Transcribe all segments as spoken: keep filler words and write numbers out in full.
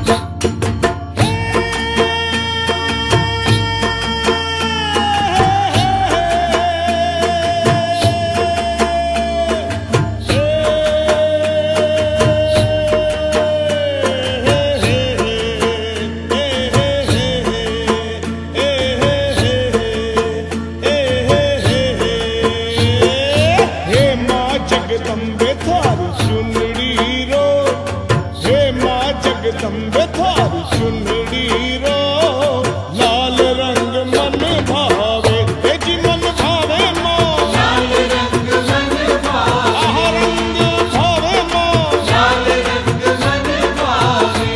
जगदम्बे थारी चुनरी रो, हे माँ जगदम्बे थारी चुनरी रो, लाल रंग मन भावे, हे जी मन भावे माँ, लाल रंग मन भावे, आह रंग भावे माँ, लाल रंग मन भावे,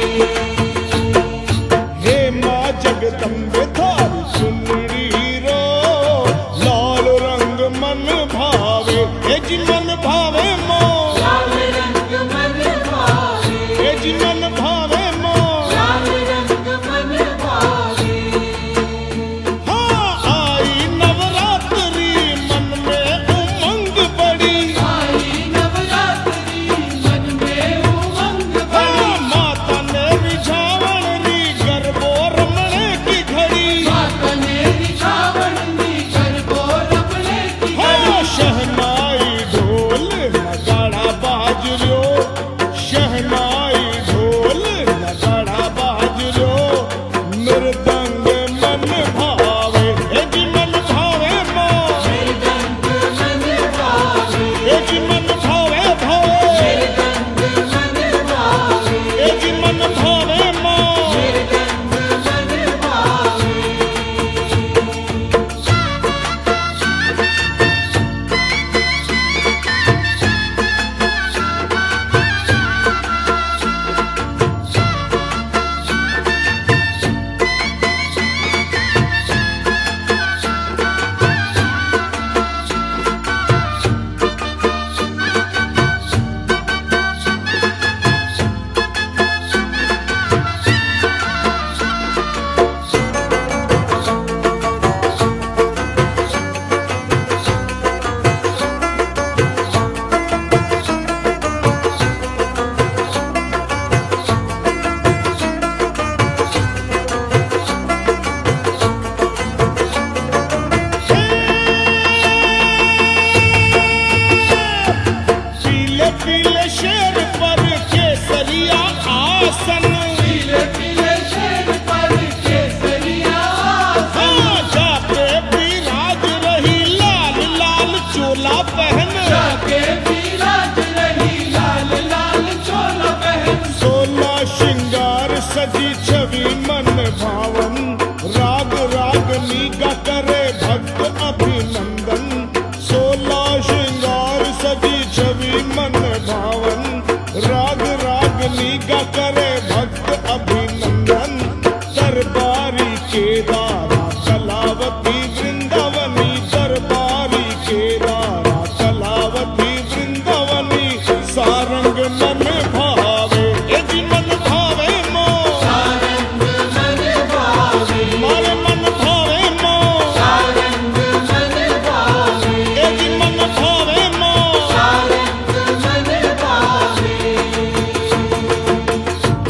हे माँ जगदम्बे थारी चुनरी रो, लाल रंग मन भावे, हे जी मन भावे माँ, लाल रंग मन भावे, हे जी मन भावे माँ, लाल रंग मन भावे। हाँ आई नवरात्रि मन में उमंग बड़ी, आई नवरात्रि मन में उमंग बड़ी, माता ने रिझावन री गरबो रमणे की घड़ी, माता ने रिझावन री गरबो रमणे की घड़ी, शहनाई ढोल नगाड़ा बाज रो, शहनाई ढोल नगाड़ा बाज रो, मृदंग मन भावे, हे जी मन भावे माँ, मृदंग मन भावे, हे जी मन भावे भावे, मृदंग मन भावे, हे जी मन भावे माँ, मृदंग मन भावे। पीले पीले शेर पर केसरिया आसन, पीले पीले शेर पर केसरिया आसन, जाके विराज रही लाल लाल चोला पहन, जाके विराज रही लाल लाल चोला पहन, सोलह श्रृंगार सजी छवि मन भावन, राग रागनी गा करे भक्त अभिनंदन, सोलह श्रृंगार सजी छवि मन भावन, राग रागनी गा करे भक्त अभिनंदन, दरबारी केदारा कलावती वृंदावनी, दरबारी केदारा कलावती वृंदावनी, सारंग मन भावे, हे जी मन भावे माँ, सारंग मन भावे, मारे मन भावे माँ, सारंग मन भावे, हे जी मन भावे माँ, सारंग मन भावे।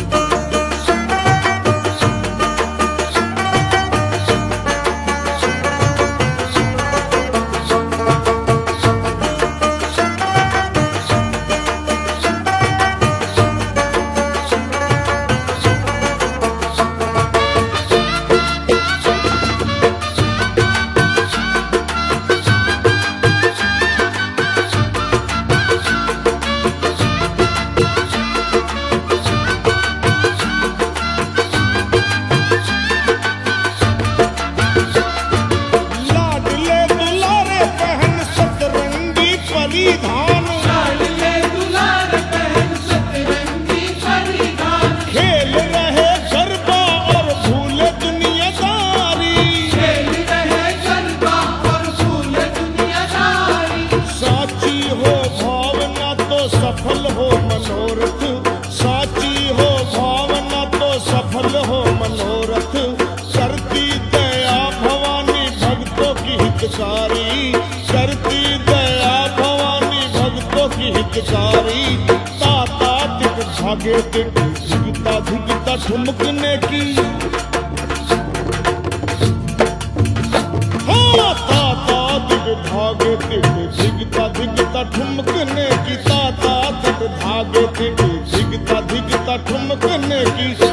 धिगता धिगता ठुमकने की हाँ ताता दिग धागे तिग धिगता धिगता ठुमकने की ताता दिग धागे तिग धिगता धिगता ठुमकने की